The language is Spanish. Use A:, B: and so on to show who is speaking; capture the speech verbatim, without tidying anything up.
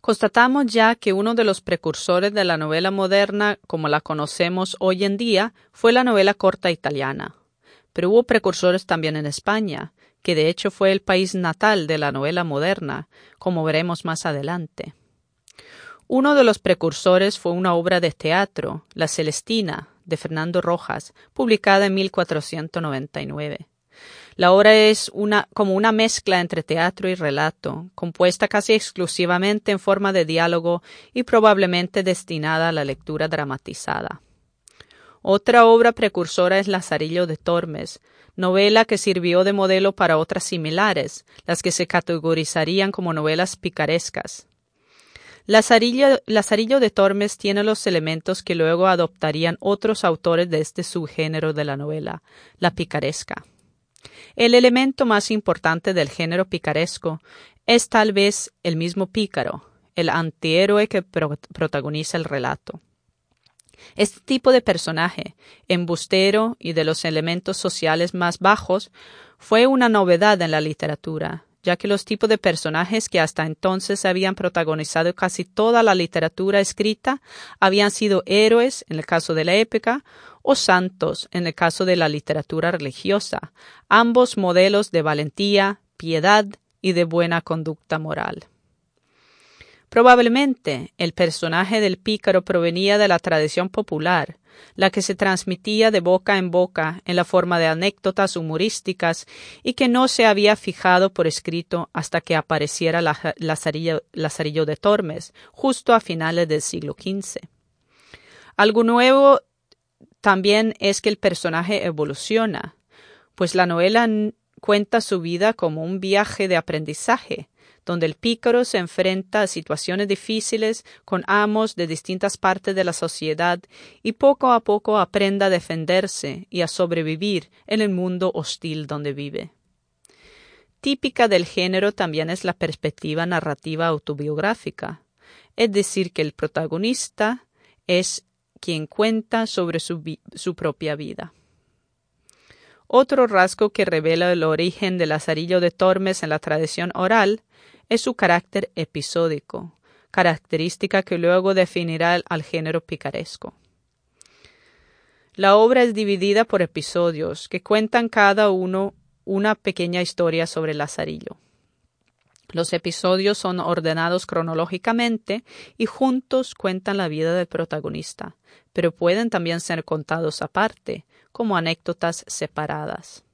A: Constatamos ya que uno de los precursores de la novela moderna, como la conocemos hoy en día, fue la novela corta italiana. Pero hubo precursores también en España, que de hecho fue el país natal de la novela moderna, como veremos más adelante. Uno de los precursores fue una obra de teatro, La Celestina, de Fernando Rojas, publicada en mil cuatrocientos noventa y nueve. La obra es una, como una mezcla entre teatro y relato, compuesta casi exclusivamente en forma de diálogo y probablemente destinada a la lectura dramatizada. Otra obra precursora es Lazarillo de Tormes, novela que sirvió de modelo para otras similares, las que se categorizarían como novelas picarescas. Lazarillo, Lazarillo de Tormes tiene los elementos que luego adoptarían otros autores de este subgénero de la novela, la picaresca. El elemento más importante del género picaresco es tal vez el mismo pícaro, el antihéroe que pro- protagoniza el relato. Este tipo de personaje, embustero y de los elementos sociales más bajos, fue una novedad en la literatura, ya que los tipos de personajes que hasta entonces habían protagonizado casi toda la literatura escrita habían sido héroes, en el caso de la épica, o santos, en el caso de la literatura religiosa, ambos modelos de valentía, piedad y de buena conducta moral. Probablemente el personaje del pícaro provenía de la tradición popular, la que se transmitía de boca en boca en la forma de anécdotas humorísticas y que no se había fijado por escrito hasta que apareciera la, Lazarillo, Lazarillo de Tormes, justo a finales del siglo quince. Algo nuevo también es que el personaje evoluciona, pues la novela cuenta su vida como un viaje de aprendizaje, donde el pícaro se enfrenta a situaciones difíciles con amos de distintas partes de la sociedad y poco a poco aprende a defenderse y a sobrevivir en el mundo hostil donde vive. Típica del género también es la perspectiva narrativa autobiográfica, es decir, que el protagonista es quien cuenta sobre su, vi- su propia vida. Otro rasgo que revela el origen de Lazarillo de Tormes en la tradición oral es su carácter episódico, característica que luego definirá al género picaresco. La obra es dividida por episodios que cuentan cada uno una pequeña historia sobre Lazarillo. Los episodios son ordenados cronológicamente y juntos cuentan la vida del protagonista, pero pueden también ser contados aparte, como anécdotas separadas.